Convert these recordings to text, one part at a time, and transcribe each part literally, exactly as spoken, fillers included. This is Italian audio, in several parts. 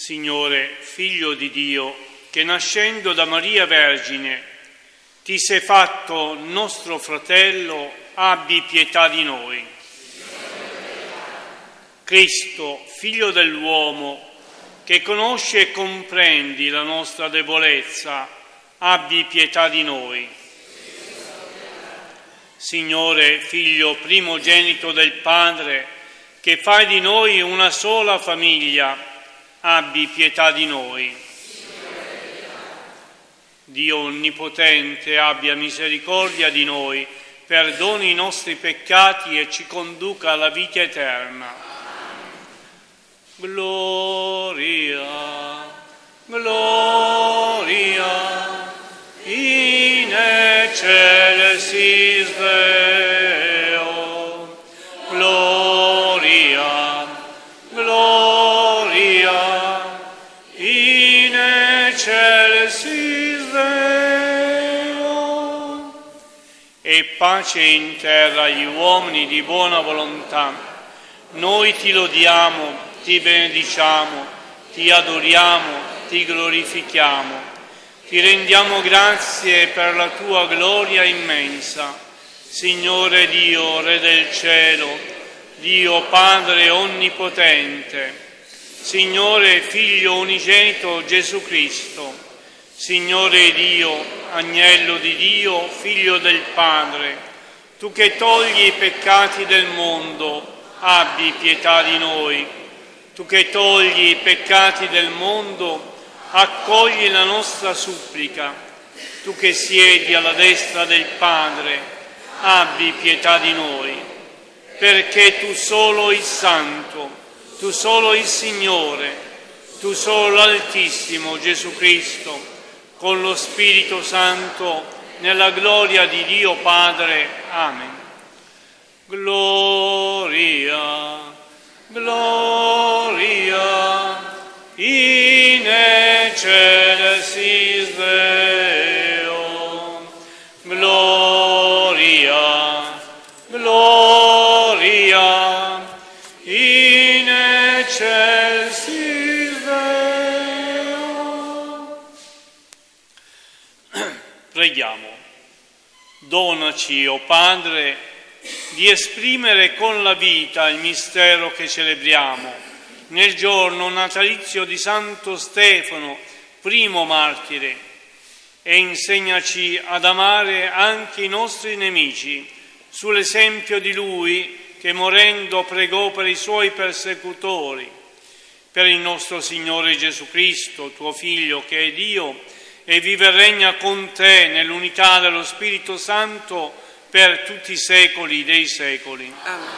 Signore, Figlio di Dio, che nascendo da Maria Vergine ti sei fatto nostro fratello, abbi pietà di noi. Cristo, Figlio dell'uomo, che conosci e comprendi la nostra debolezza, abbi pietà di noi. Signore, Figlio primogenito del Padre, che fai di noi una sola famiglia, abbi pietà di noi. Dio Onnipotente, abbia misericordia di noi, perdoni i nostri peccati e ci conduca alla vita eterna. Gloria, gloria, in excelsis Deo. Gloria, gloria, in excelsis Deo. E pace in terra agli uomini di buona volontà. Noi ti lodiamo, ti benediciamo, ti adoriamo, ti glorifichiamo, ti rendiamo grazie per la tua gloria immensa. Signore Dio, Re del cielo, Dio Padre onnipotente, Signore Figlio unigenito Gesù Cristo, Signore Dio, Agnello di Dio, Figlio del Padre, tu che togli i peccati del mondo, abbi pietà di noi. Tu che togli i peccati del mondo, accogli la nostra supplica. Tu che siedi alla destra del Padre, abbi pietà di noi. Perché tu solo il Santo, tu solo il Signore, tu solo l'Altissimo Gesù Cristo, con lo Spirito Santo, nella gloria di Dio Padre. Amen. Gloria, gloria, in excelsis Deo. Gloria, gloria, in excelsis Deo. Preghiamo. Donaci, o Padre, di esprimere con la vita il mistero che celebriamo nel giorno natalizio di Santo Stefano, primo martire, e insegnaci ad amare anche i nostri nemici, sull'esempio di lui che morendo pregò per i suoi persecutori. Per il nostro Signore Gesù Cristo, tuo Figlio, che è Dio e vive e regna con te nell'unità dello Spirito Santo, per tutti i secoli dei secoli. Amen.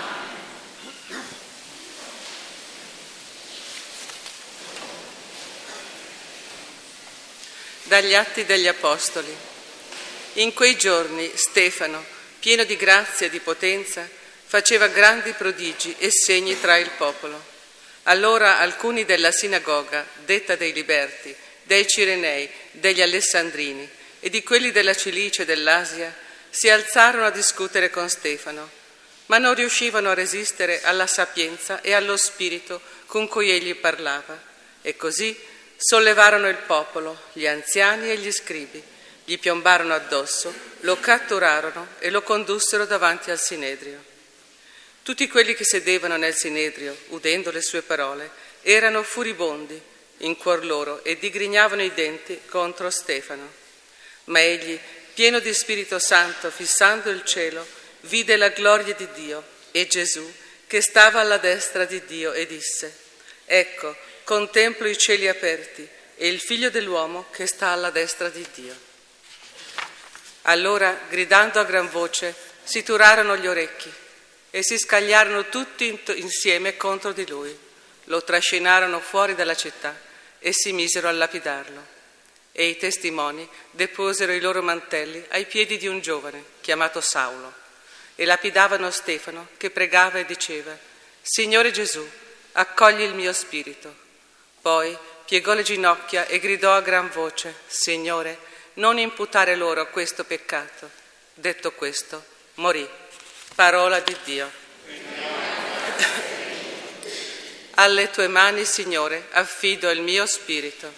Dagli Atti degli Apostoli. In quei giorni Stefano, pieno di grazia e di potenza, faceva grandi prodigi e segni tra il popolo. Allora alcuni della sinagoga, detta dei Liberti, dei Cirenei, degli Alessandrini e di quelli della Cilicia e dell'Asia, si alzarono a discutere con Stefano, ma non riuscivano a resistere alla sapienza e allo spirito con cui egli parlava. E così sollevarono il popolo, gli anziani e gli scribi, gli piombarono addosso, lo catturarono e lo condussero davanti al Sinedrio. Tutti quelli che sedevano nel Sinedrio, udendo le sue parole, erano furibondi in cuor loro e digrignavano i denti contro Stefano. Ma egli, pieno di Spirito Santo, fissando il cielo, vide la gloria di Dio e Gesù che stava alla destra di Dio e disse: Ecco, contemplo i cieli aperti e il Figlio dell'uomo che sta alla destra di Dio. Allora, gridando a gran voce, si turarono gli orecchi e si scagliarono tutti insieme contro di lui. Lo trascinarono fuori dalla città e si misero a lapidarlo. E i testimoni deposero i loro mantelli ai piedi di un giovane chiamato Saulo e lapidavano Stefano, che pregava e diceva: Signore Gesù, accogli il mio spirito. Poi piegò le ginocchia e gridò a gran voce: Signore, non imputare loro questo peccato. Detto questo, morì. Parola di Dio. Alle tue mani, Signore, affido il mio spirito.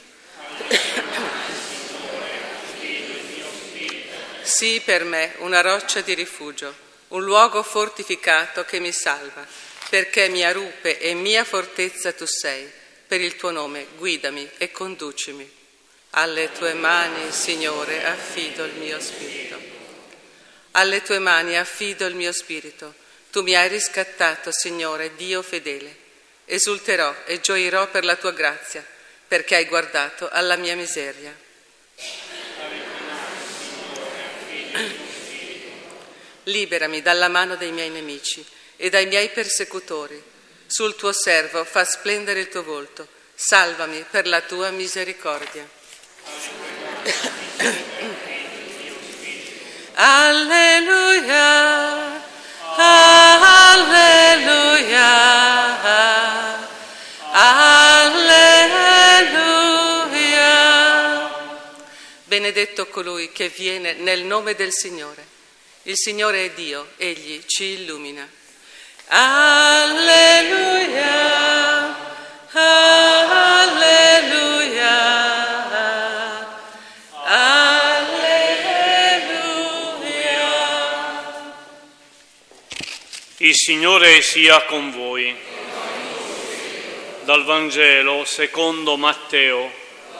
Sii per me una roccia di rifugio, un luogo fortificato che mi salva, perché mia rupe e mia fortezza tu sei. Per il tuo nome guidami e conducimi. Alle tue mani, Signore, affido il mio spirito. Alle tue mani affido il mio spirito. Tu mi hai riscattato, Signore, Dio fedele. Esulterò e gioirò per la tua grazia, perché hai guardato alla mia miseria. Liberami dalla mano dei miei nemici e dai miei persecutori. Sul tuo servo fa splendere il tuo volto. Salvami per la tua misericordia. Alleluia, alleluia, alleluia. Benedetto colui che viene nel nome del Signore. Il Signore è Dio, Egli ci illumina. Alleluia, alleluia, alleluia. Il Signore sia con voi. Dal Vangelo secondo Matteo.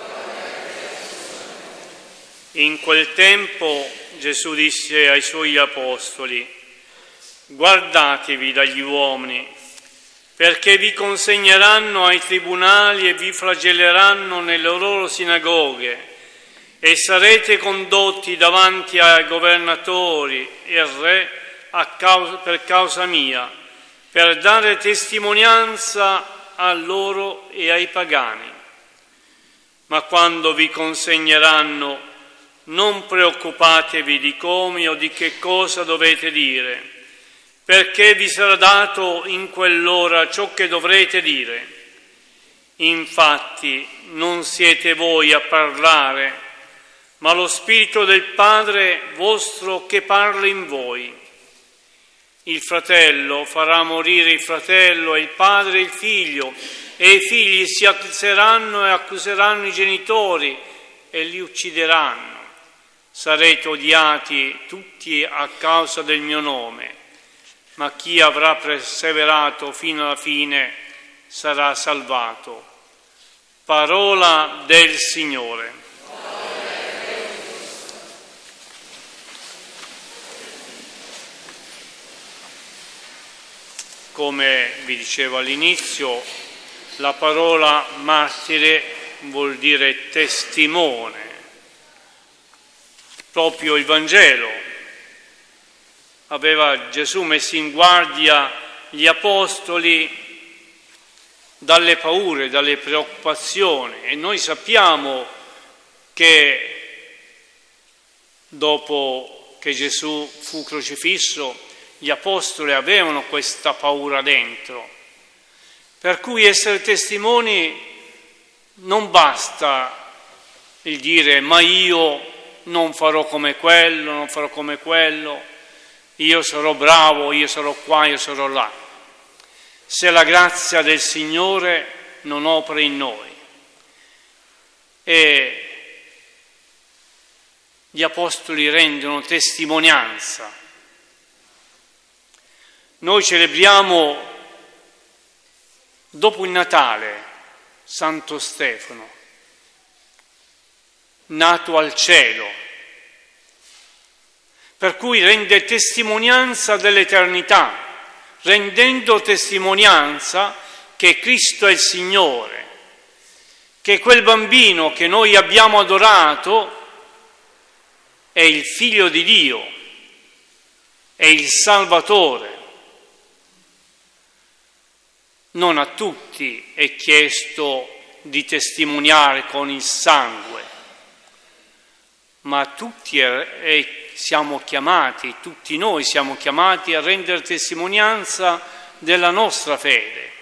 In quel tempo Gesù disse ai suoi apostoli: guardatevi dagli uomini, perché vi consegneranno ai tribunali e vi flagelleranno nelle loro sinagoghe, e sarete condotti davanti ai governatori e al re a causa, per causa mia, per dare testimonianza a loro e ai pagani. Ma quando vi consegneranno, non preoccupatevi di come o di che cosa dovete dire, perché vi sarà dato in quell'ora ciò che dovrete dire. Infatti non siete voi a parlare, ma lo Spirito del Padre vostro che parla in voi. Il fratello farà morire il fratello, e il padre il figlio, e i figli si alzeranno e accuseranno i genitori e li uccideranno. Sarete odiati tutti a causa del mio nome, ma chi avrà perseverato fino alla fine sarà salvato. Parola del Signore. Come vi dicevo all'inizio, la parola martire vuol dire testimone. Proprio il Vangelo aveva Gesù messo in guardia gli apostoli dalle paure, dalle preoccupazioni, e noi sappiamo che dopo che Gesù fu crocifisso gli apostoli avevano questa paura dentro, per cui essere testimoni non basta il dire ma io non farò come quello, non farò come quello, io sarò bravo, io sarò qua, io sarò là. Se la grazia del Signore non opera in noi. E gli apostoli rendono testimonianza. Noi celebriamo dopo il Natale Santo Stefano, nato al cielo, per cui rende testimonianza dell'eternità, rendendo testimonianza che Cristo è il Signore, che quel bambino che noi abbiamo adorato è il Figlio di Dio, è il Salvatore. Non a tutti è chiesto di testimoniare con il sangue, ma tutti è, siamo chiamati, tutti noi siamo chiamati a rendere testimonianza della nostra fede.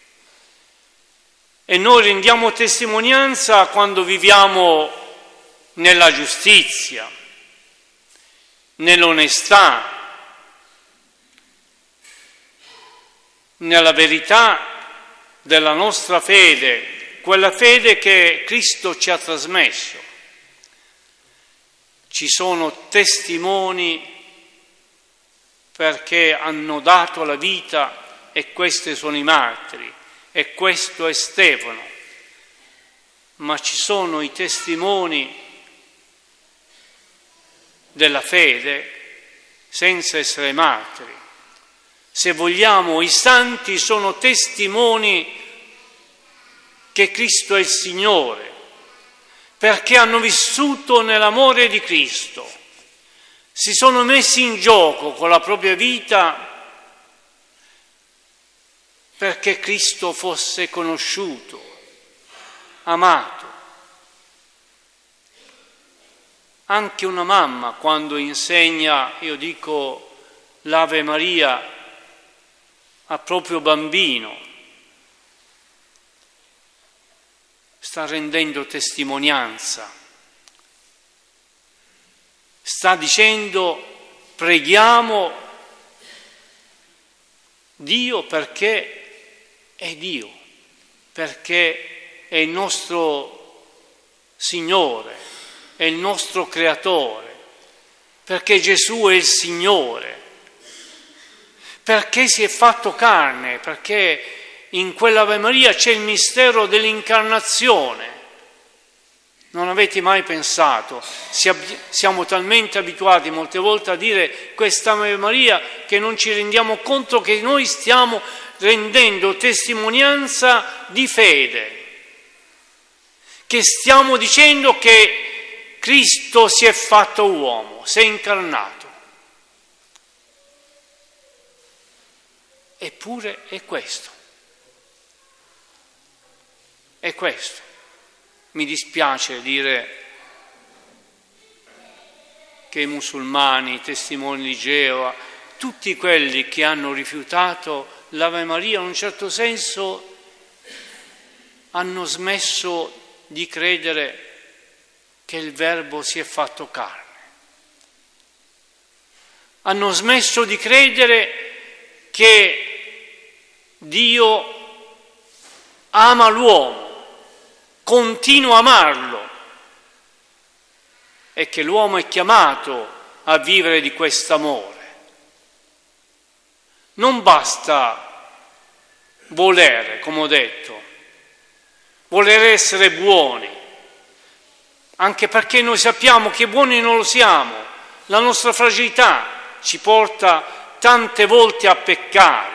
E noi rendiamo testimonianza quando viviamo nella giustizia, nell'onestà, nella verità della nostra fede, quella fede che Cristo ci ha trasmesso. Ci sono testimoni perché hanno dato la vita e questi sono i martiri e questo è Stefano, ma ci sono i testimoni della fede senza essere martiri. Se vogliamo, i santi sono testimoni che Cristo è il Signore, perché hanno vissuto nell'amore di Cristo, si sono messi in gioco con la propria vita perché Cristo fosse conosciuto, amato. Anche una mamma, quando insegna, io dico, l'Ave Maria al proprio bambino, sta rendendo testimonianza, sta dicendo preghiamo Dio perché è Dio, perché è il nostro Signore, è il nostro Creatore, perché Gesù è il Signore, perché si è fatto carne, perché in quell'Ave Maria c'è il mistero dell'incarnazione. Non avete mai pensato, siamo talmente abituati molte volte a dire questa Ave Maria che non ci rendiamo conto che noi stiamo rendendo testimonianza di fede, che stiamo dicendo che Cristo si è fatto uomo, si è incarnato. Eppure è questo, è questo. Mi dispiace dire che i musulmani, i testimoni di Geova, tutti quelli che hanno rifiutato l'Ave Maria, in un certo senso hanno smesso di credere che il Verbo si è fatto carne. Hanno smesso di credere che Dio ama l'uomo, continua a amarlo e che l'uomo è chiamato a vivere di quest'amore. Non basta volere, come ho detto, voler essere buoni, anche perché noi sappiamo che buoni non lo siamo, la nostra fragilità ci porta tante volte a peccare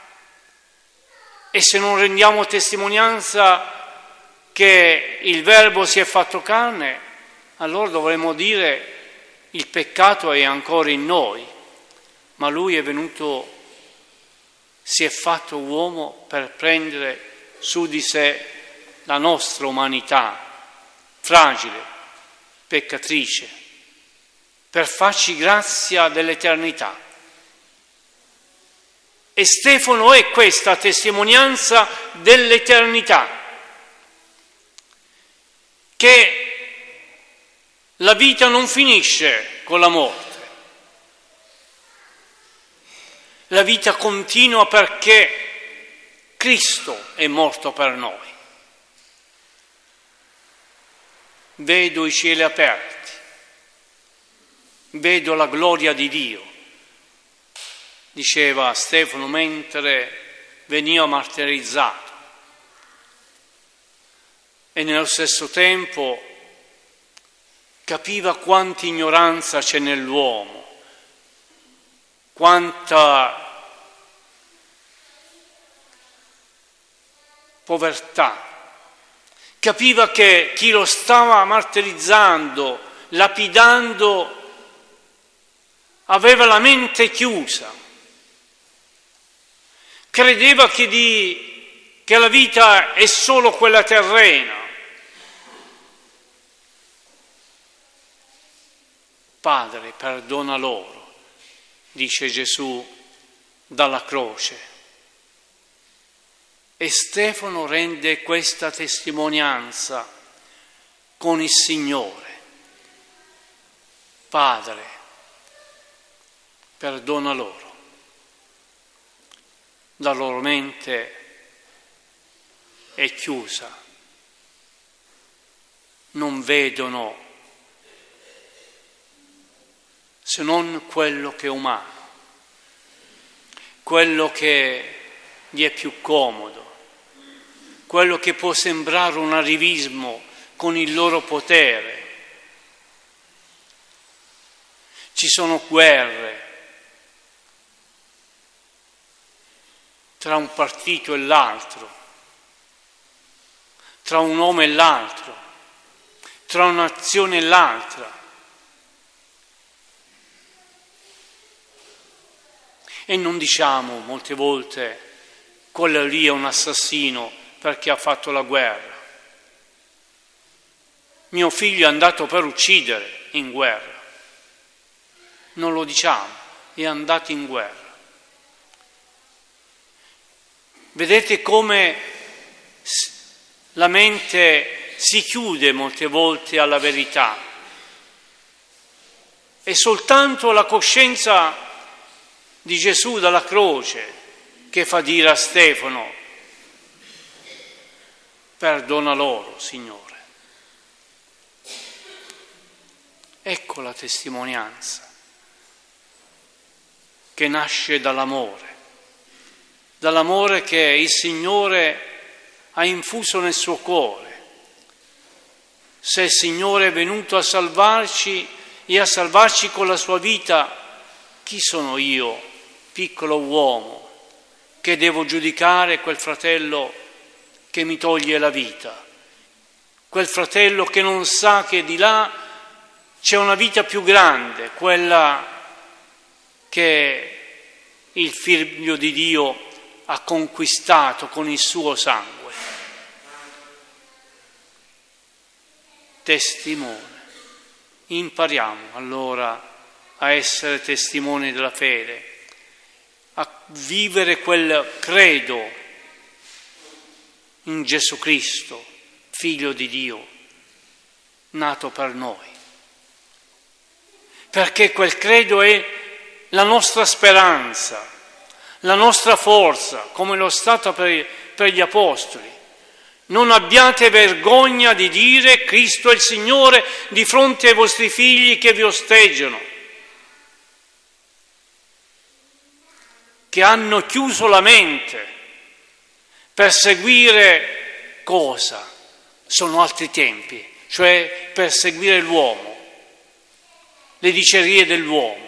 e se non rendiamo testimonianza che il Verbo si è fatto carne, allora dovremmo dire il peccato è ancora in noi, ma Lui è venuto, si è fatto uomo per prendere su di sé la nostra umanità fragile, peccatrice, per farci grazia dell'eternità. E Stefano è questa testimonianza dell'eternità, che la vita non finisce con la morte, la vita continua perché Cristo è morto per noi. Vedo i cieli aperti, vedo la gloria di Dio, diceva Stefano mentre veniva martirizzato. E nello stesso tempo capiva quanta ignoranza c'è nell'uomo, quanta povertà. Capiva che chi lo stava martirizzando, lapidando, aveva la mente chiusa. Credeva che, di, che la vita è solo quella terrena. Padre, perdona loro, dice Gesù dalla croce. E Stefano rende questa testimonianza con il Signore. Padre, perdona loro. La loro mente è chiusa. Non vedono se non quello che è umano, quello che gli è più comodo, quello che può sembrare un arrivismo con il loro potere. Ci sono guerre tra un partito e l'altro, tra un uomo e l'altro, tra un'azione e l'altra. E non diciamo molte volte quello lì è un assassino perché ha fatto la guerra. Mio figlio è andato per uccidere in guerra. Non lo diciamo, è andato in guerra. Vedete come la mente si chiude molte volte alla verità. È soltanto la coscienza di Gesù dalla croce che fa dire a Stefano: perdona loro, Signore. Ecco la testimonianza che nasce dall'amore, dall'amore che il Signore ha infuso nel suo cuore. Se il Signore è venuto a salvarci e a salvarci con la sua vita, chi sono io, piccolo uomo, che devo giudicare quel fratello che mi toglie la vita, quel fratello che non sa che di là c'è una vita più grande, quella che il Figlio di Dio ha conquistato con il suo sangue. Testimone. Impariamo allora a essere testimoni della fede, a vivere quel credo in Gesù Cristo, Figlio di Dio, nato per noi. Perché quel credo è la nostra speranza, la nostra forza, come lo è stata per, per gli Apostoli. Non abbiate vergogna di dire Cristo è il Signore di fronte ai vostri figli che vi osteggiano, che hanno chiuso la mente per seguire cosa? Sono altri tempi, cioè per seguire l'uomo, le dicerie dell'uomo.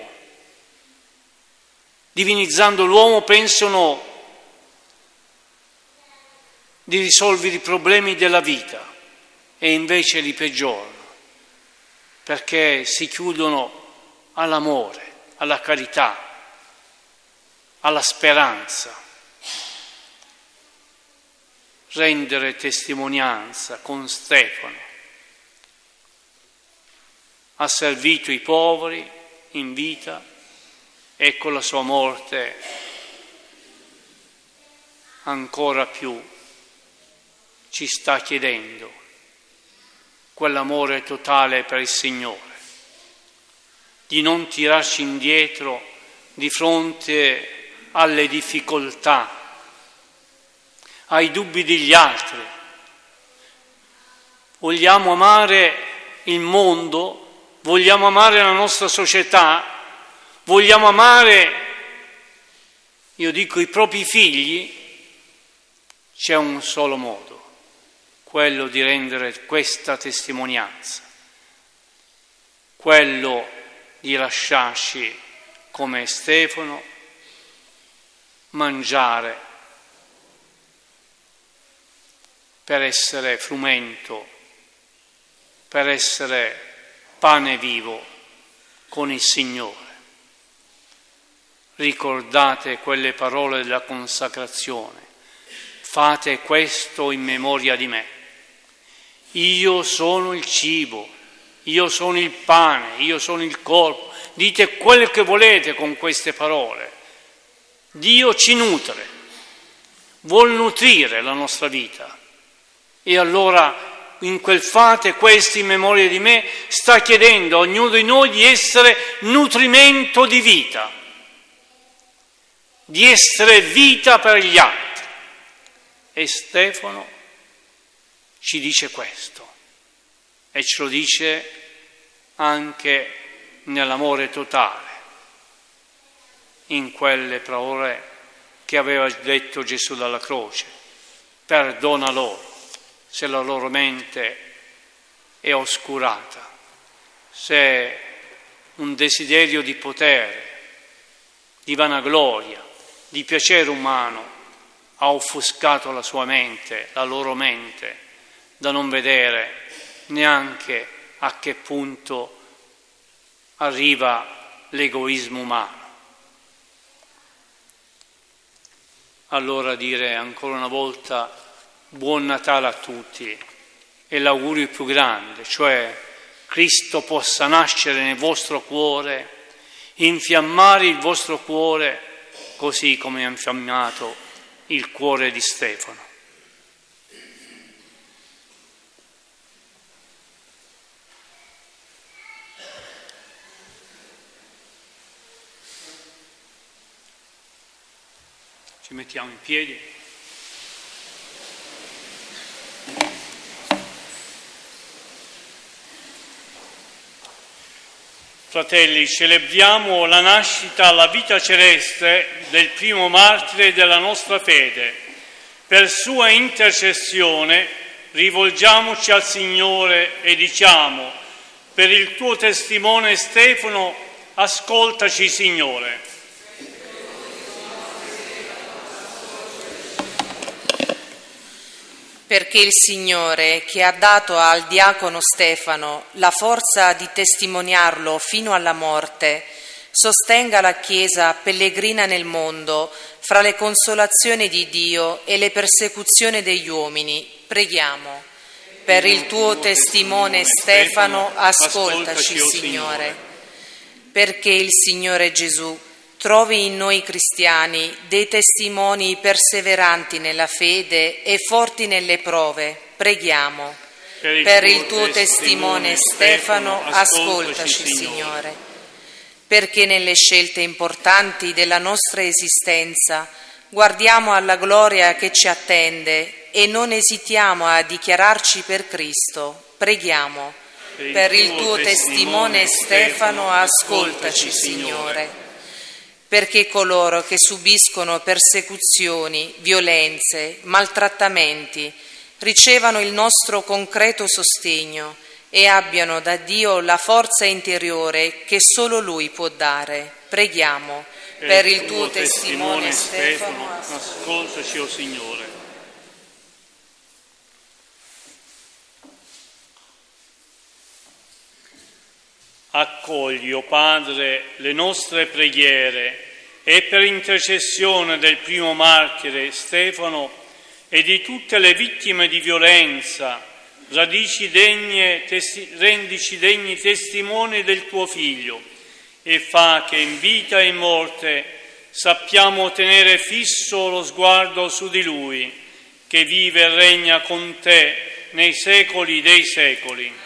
Divinizzando l'uomo pensano di risolvere i problemi della vita e invece li peggiorano, perché si chiudono all'amore, alla carità, alla speranza. Rendere testimonianza con Stefano. Ha servito i poveri in vita e con la sua morte ancora più ci sta chiedendo quell'amore totale per il Signore, di non tirarci indietro di fronte alle difficoltà, ai dubbi degli altri. Vogliamo amare il mondo, vogliamo amare la nostra società, vogliamo amare, io dico, i propri figli. C'è un solo modo, quello di rendere questa testimonianza, quello di lasciarci come Stefano mangiare per essere frumento, per essere pane vivo con il Signore. Ricordate quelle parole della consacrazione: fate questo in memoria di me. Io sono il cibo, io sono il pane, io sono il corpo. Dite quello che volete con queste parole. Dio ci nutre, vuol nutrire la nostra vita. E allora in quel fate questo in memoria di me sta chiedendo a ognuno di noi di essere nutrimento di vita, di essere vita per gli altri. E Stefano ci dice questo e ce lo dice anche nell'amore totale, in quelle parole che aveva detto Gesù dalla croce: perdona loro se la loro mente è oscurata, se un desiderio di potere, di vanagloria, di piacere umano ha offuscato la sua mente, la loro mente, da non vedere neanche a che punto arriva l'egoismo umano. Allora dire ancora una volta buon Natale a tutti è l'augurio più grande, cioè Cristo possa nascere nel vostro cuore, infiammare il vostro cuore così come ha infiammato il cuore di Stefano. Ci mettiamo in piedi. Fratelli, celebriamo la nascita, la vita celeste del primo martire della nostra fede. Per sua intercessione rivolgiamoci al Signore e diciamo: per il tuo testimone Stefano, ascoltaci, Signore. Perché il Signore, che ha dato al diacono Stefano la forza di testimoniarlo fino alla morte, sostenga la Chiesa pellegrina nel mondo fra le consolazioni di Dio e le persecuzioni degli uomini. Preghiamo. Per il tuo testimone Stefano, ascoltaci, Signore. Perché il Signore Gesù trovi in noi cristiani dei testimoni perseveranti nella fede e forti nelle prove. Preghiamo. Per il, per il tuo testimone Stefano, ascoltaci, Signore. Perché nelle scelte importanti della nostra esistenza guardiamo alla gloria che ci attende e non esitiamo a dichiararci per Cristo. Preghiamo. Per, per il tuo testimone Stefano, ascoltaci, Signore. Perché coloro che subiscono persecuzioni, violenze, maltrattamenti ricevano il nostro concreto sostegno e abbiano da Dio la forza interiore che solo Lui può dare. Preghiamo. Per, per il tuo testimone Stefano, ascoltaci, o Signore. Accogli, o Padre, le nostre preghiere e per intercessione del primo martire Stefano e di tutte le vittime di violenza, radici degne, testi, rendici degni testimoni del tuo Figlio e fa che in vita e in morte sappiamo tenere fisso lo sguardo su di Lui, che vive e regna con te nei secoli dei secoli.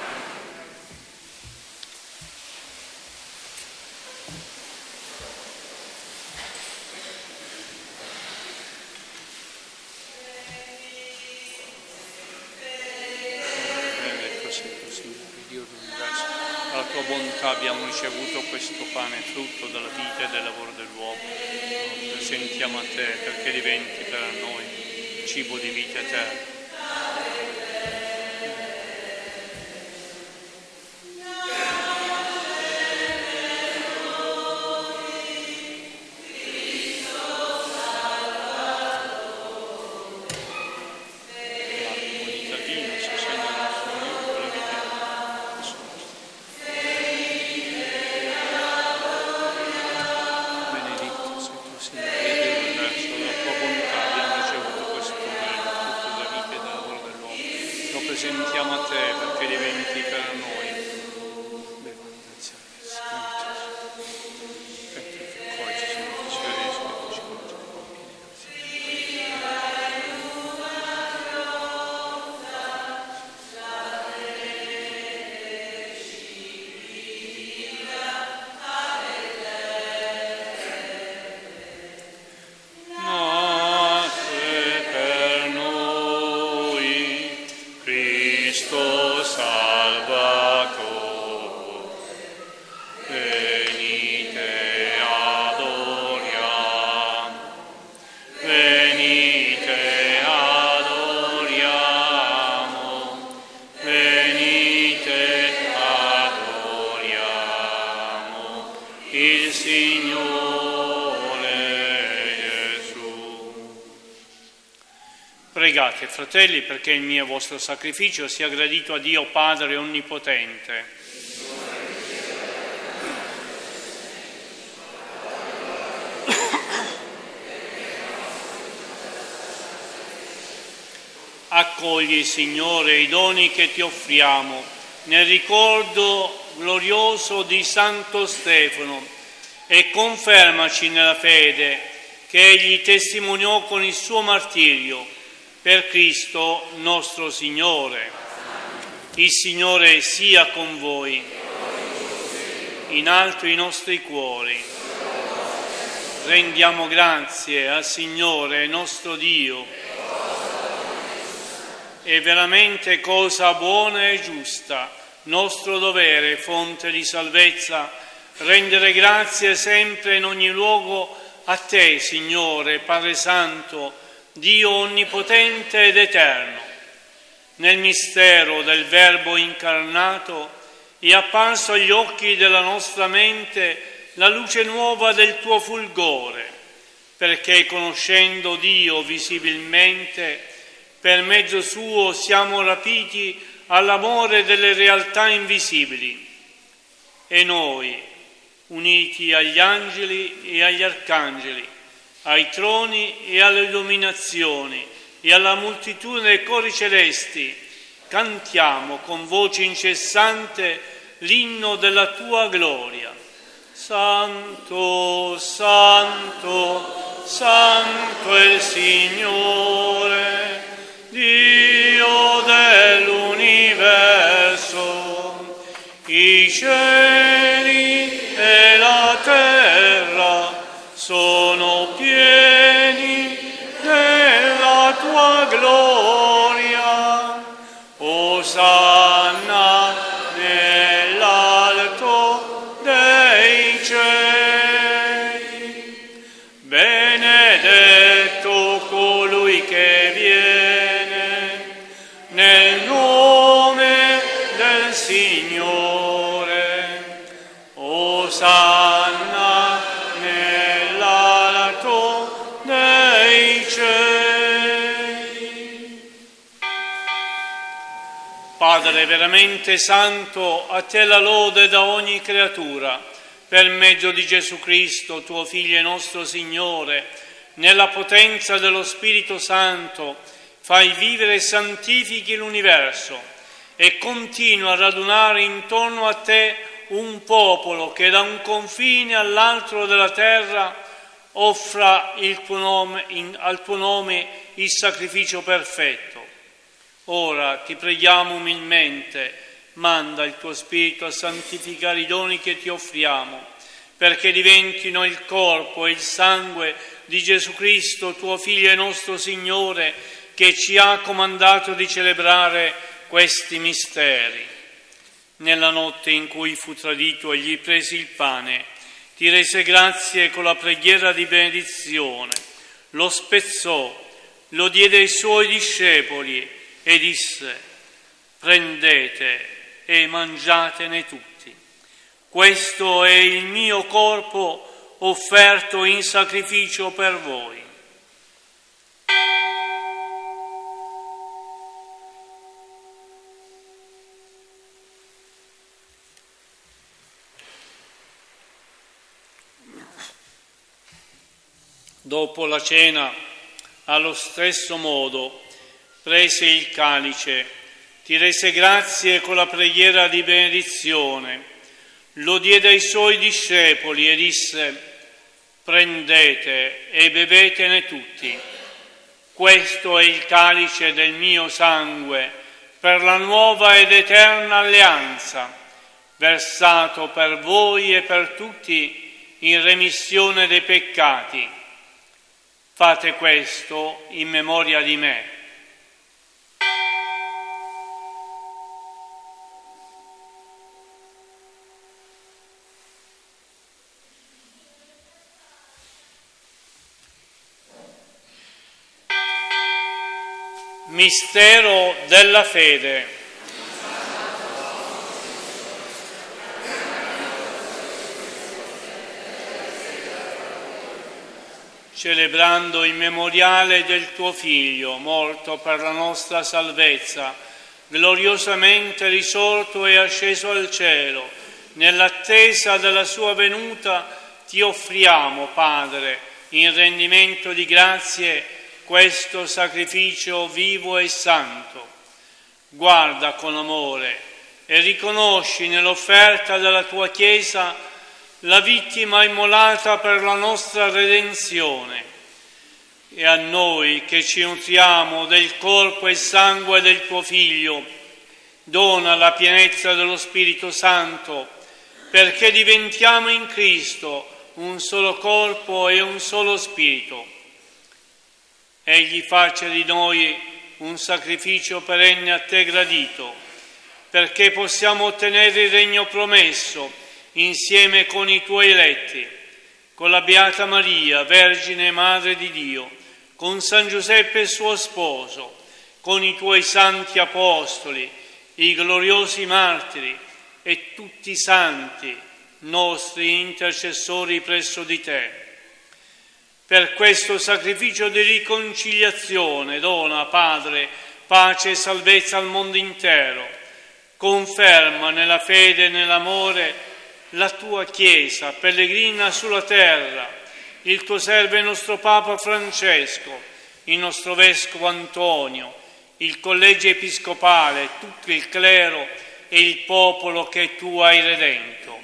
Abbiamo ricevuto questo pane, frutto della vita e del lavoro dell'uomo. Lo presentiamo a te perché diventi per noi cibo di vita eterna. Pregate, fratelli, perché il mio e vostro sacrificio sia gradito a Dio Padre Onnipotente. Accogli, Signore, i doni che ti offriamo, nel ricordo glorioso di Santo Stefano, e confermaci nella fede che egli testimoniò con il suo martirio, per Cristo nostro Signore. Il Signore sia con voi, in alto i nostri cuori. Rendiamo grazie al Signore nostro Dio. È veramente cosa buona e giusta, nostro dovere, fonte di salvezza, rendere grazie sempre in ogni luogo a te, Signore, Padre Santo, Dio onnipotente ed eterno. Nel mistero del Verbo incarnato è apparso agli occhi della nostra mente la luce nuova del tuo fulgore, perché conoscendo Dio visibilmente, per mezzo suo siamo rapiti all'amore delle realtà invisibili. E noi, uniti agli angeli e agli arcangeli, ai troni e alle dominazioni e alla moltitudine dei cori celesti, cantiamo con voce incessante l'inno della tua gloria. Santo, santo, santo è il Signore, Dio dell'universo. I cieli e la terra sono pieni della tua gloria. Osanna nell'alto dei cieli. Benedetto colui che viene nel nome del Signore. Osanna nell'alto dei cieli. Padre veramente santo, a te la lode da ogni creatura, per mezzo di Gesù Cristo, tuo Figlio e nostro Signore, nella potenza dello Spirito Santo, fai vivere e santifichi l'universo e continua a radunare intorno a te un popolo che da un confine all'altro della terra offra il tuo nome, in, al tuo nome il sacrificio perfetto. Ora ti preghiamo umilmente, manda il tuo Spirito a santificare i doni che ti offriamo, perché diventino il corpo e il sangue di Gesù Cristo, tuo Figlio e nostro Signore, che ci ha comandato di celebrare questi misteri. Nella notte in cui fu tradito, egli prese il pane, ti rese grazie con la preghiera di benedizione, lo spezzò, lo diede ai suoi discepoli e disse: prendete e mangiatene tutti. Questo è il mio corpo offerto in sacrificio per voi. Dopo la cena, allo stesso modo, prese il calice, ti rese grazie con la preghiera di benedizione, lo diede ai suoi discepoli e disse: prendete e bevetene tutti. Questo è il calice del mio sangue per la nuova ed eterna alleanza, versato per voi e per tutti in remissione dei peccati. Fate questo in memoria di me. Mistero della fede. celebrando il memoriale del tuo Figlio, morto per la nostra salvezza, gloriosamente risorto e asceso al cielo, nell'attesa della sua venuta, ti offriamo, Padre, in rendimento di grazie, questo sacrificio vivo e santo. Guarda con amore e riconosci nell'offerta della tua Chiesa la vittima immolata per la nostra redenzione, e a noi che ci nutriamo del corpo e sangue del tuo Figlio, dona la pienezza dello Spirito Santo, perché diventiamo in Cristo un solo corpo e un solo Spirito. Egli faccia di noi un sacrificio perenne a te gradito, perché possiamo ottenere il regno promesso insieme con i tuoi eletti, con la Beata Maria, Vergine Madre di Dio, con San Giuseppe suo sposo, con i tuoi santi apostoli, i gloriosi martiri e tutti i santi, nostri intercessori presso di te. Per questo sacrificio di riconciliazione dona, Padre, pace e salvezza al mondo intero. Conferma nella fede e nell'amore la tua Chiesa pellegrina sulla terra, il tuo servo e nostro Papa Francesco, il nostro Vescovo Antonio, il Collegio Episcopale, tutto il clero e il popolo che tu hai redento.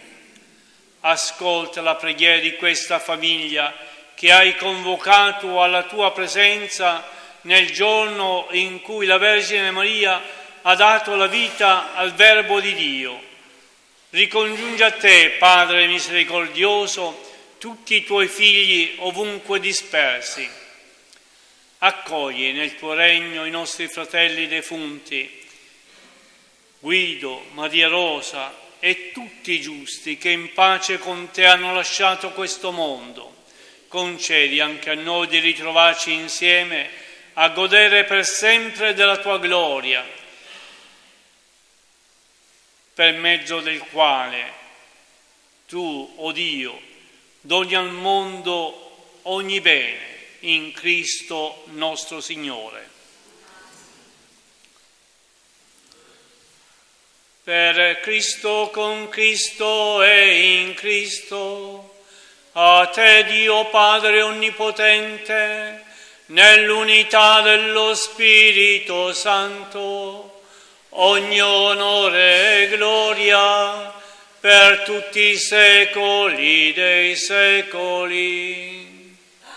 Ascolta la preghiera di questa famiglia che hai convocato alla tua presenza nel giorno in cui la Vergine Maria ha dato la vita al Verbo di Dio. Ricongiungi a te, Padre misericordioso, tutti i tuoi figli ovunque dispersi. Accogli nel tuo regno i nostri fratelli defunti, Guido, Maria Rosa e tutti i giusti che in pace con te hanno lasciato questo mondo. Concedi anche a noi di ritrovarci insieme a godere per sempre della tua gloria, per mezzo del quale tu, o Dio, doni al mondo ogni bene in Cristo nostro Signore. Per Cristo, con Cristo e in Cristo, a te Dio Padre Onnipotente, nell'unità dello Spirito Santo, ogni onore e gloria per tutti i secoli dei secoli.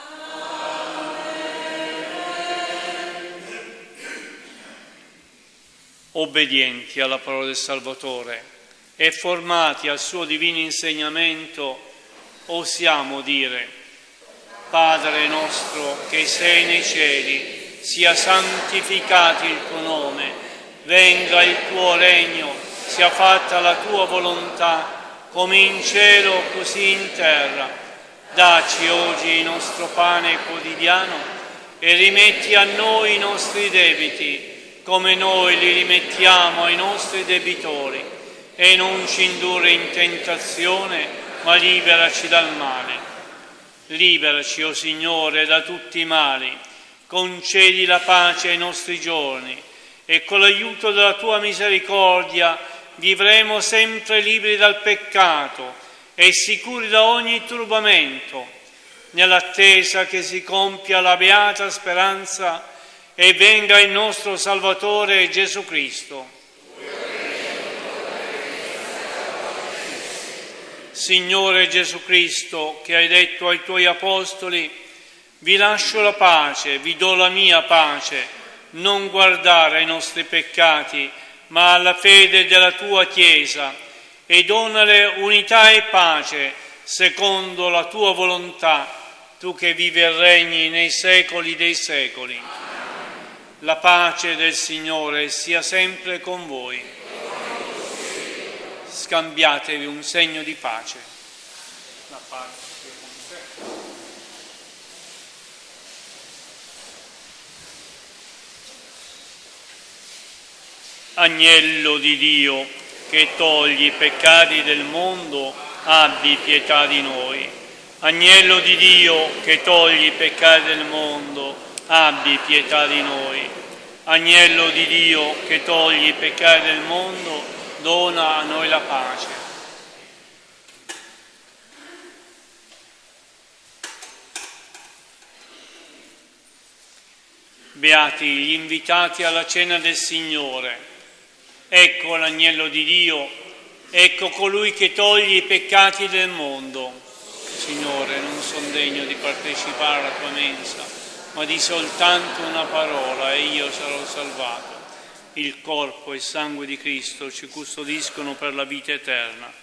Obbedienti alla parola del Salvatore e formati al suo divino insegnamento, osiamo dire: Padre nostro che sei nei cieli, sia santificato il tuo nome. Venga il tuo regno, sia fatta la tua volontà, come in cielo così in terra. Dacci oggi il nostro pane quotidiano e rimetti a noi i nostri debiti, come noi li rimettiamo ai nostri debitori. E non ci indurre in tentazione, ma liberaci dal male. Liberaci, o Signore, da tutti i mali. Concedi la pace ai nostri giorni, e con l'aiuto della tua misericordia vivremo sempre liberi dal peccato e sicuri da ogni turbamento, nell'attesa che si compia la beata speranza e venga il nostro Salvatore Gesù Cristo. Signore Gesù Cristo, che hai detto ai tuoi apostoli: vi lascio la pace, vi do la mia pace, non guardare ai nostri peccati, ma alla fede della tua Chiesa, e donale unità e pace secondo la tua volontà, tu che vivi e regni nei secoli dei secoli. La pace del Signore sia sempre con voi. Scambiatevi un segno di pace. La pace sia con te. Agnello di Dio, che togli i peccati del mondo, abbi pietà di noi. Agnello di Dio che togli i peccati del mondo, abbi pietà di noi. Agnello di Dio che togli i peccati del mondo, dona a noi la pace. Beati gli invitati alla cena del Signore. Ecco l'agnello di Dio, ecco colui che toglie i peccati del mondo. Signore, non sono degno di partecipare alla tua mensa, ma di soltanto una parola e io sarò salvato. Il corpo e il sangue di Cristo ci custodiscono per la vita eterna.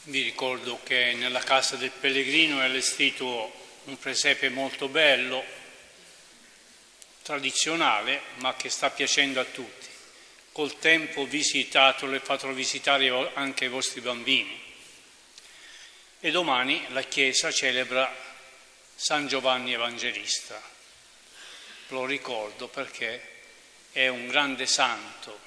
Vi ricordo che nella casa del pellegrino è allestito un presepe molto bello, tradizionale, ma che sta piacendo a tutti. Col tempo visitatelo e fatelo visitare anche ai vostri bambini. E domani la Chiesa celebra San Giovanni Evangelista. Lo ricordo perché è un grande santo.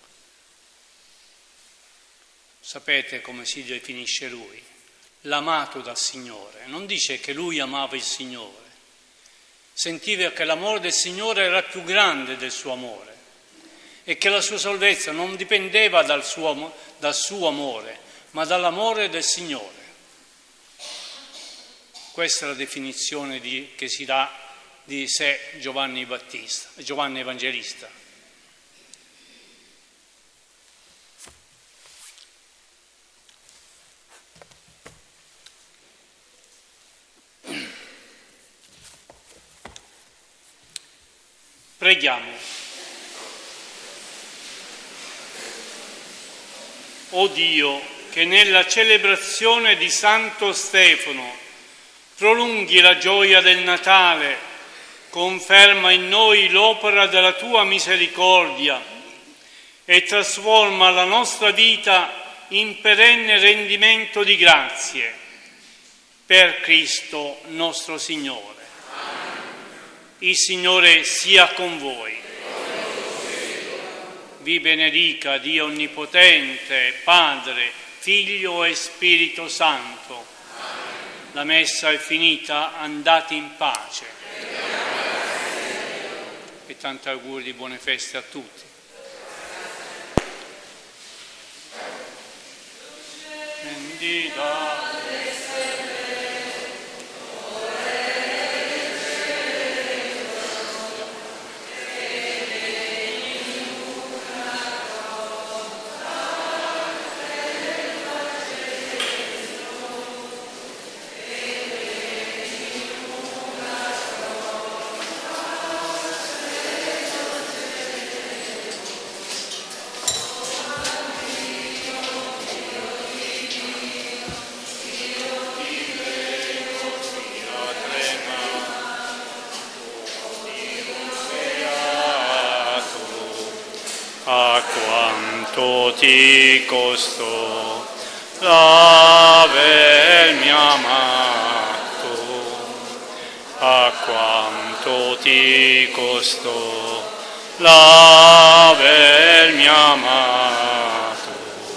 Sapete come si definisce lui? L'amato dal Signore. Non dice che lui amava il Signore. Sentiva che l'amore del Signore era più grande del suo amore e che la sua salvezza non dipendeva dal suo, dal suo amore, ma dall'amore del Signore. Questa è la definizione di, che si dà di sé Giovanni Battista, Giovanni Evangelista. Preghiamo. O Dio, che nella celebrazione di Santo Stefano prolunghi la gioia del Natale, conferma in noi l'opera della tua misericordia e trasforma la nostra vita in perenne rendimento di grazie. Per Cristo nostro Signore. Il Signore sia con voi. Vi benedica Dio Onnipotente, Padre, Figlio e Spirito Santo. La messa è finita, andate in pace. E tanti auguri di buone feste a tutti. Bendita. A quanto ti costò l'avermi amato, a quanto ti costò l'avermi amato.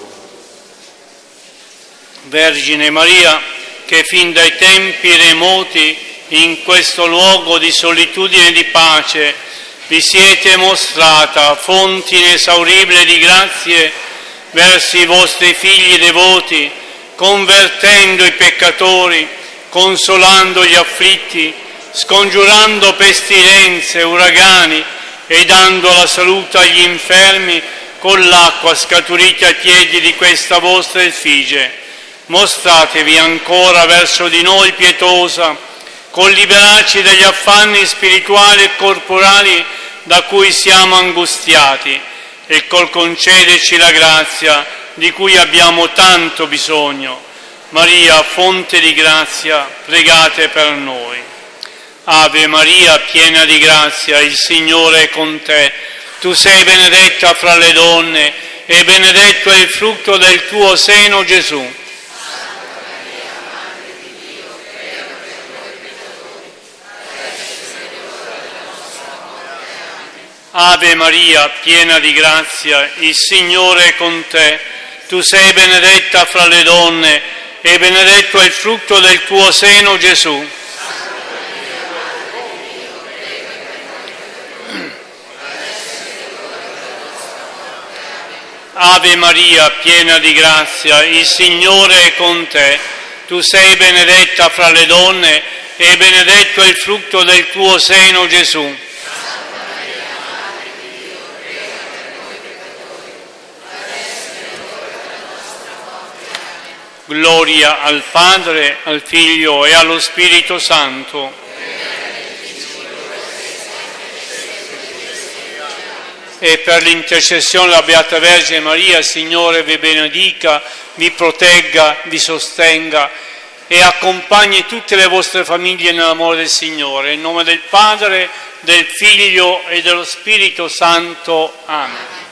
Vergine Maria, che fin dai tempi remoti in questo luogo di solitudine e di pace vi siete mostrata fonte inesauribile di grazie verso i vostri figli devoti, convertendo i peccatori, consolando gli afflitti, scongiurando pestilenze, uragani e dando la salute agli infermi con l'acqua scaturita ai piedi di questa vostra effigie. Mostratevi ancora verso di noi pietosa, col liberarci dagli affanni spirituali e corporali da cui siamo angustiati e col concederci la grazia di cui abbiamo tanto bisogno. Maria, fonte di grazia, pregate per noi. Ave Maria, piena di grazia, il Signore è con te. Tu sei benedetta fra le donne e benedetto è il frutto del tuo seno, Gesù. Ave Maria, piena di grazia, il Signore è con te. Tu sei benedetta fra le donne e benedetto è il frutto del tuo seno, Gesù. Ave Maria, piena di grazia, il Signore è con te. Tu sei benedetta fra le donne e benedetto è il frutto del tuo seno, Gesù. Gloria al Padre, al Figlio e allo Spirito Santo. e per l'intercessione della Beata Vergine Maria, Signore vi benedica, vi protegga, vi sostenga e accompagni tutte le vostre famiglie nell'amore del Signore. In nome del Padre, del Figlio e dello Spirito Santo. Amen.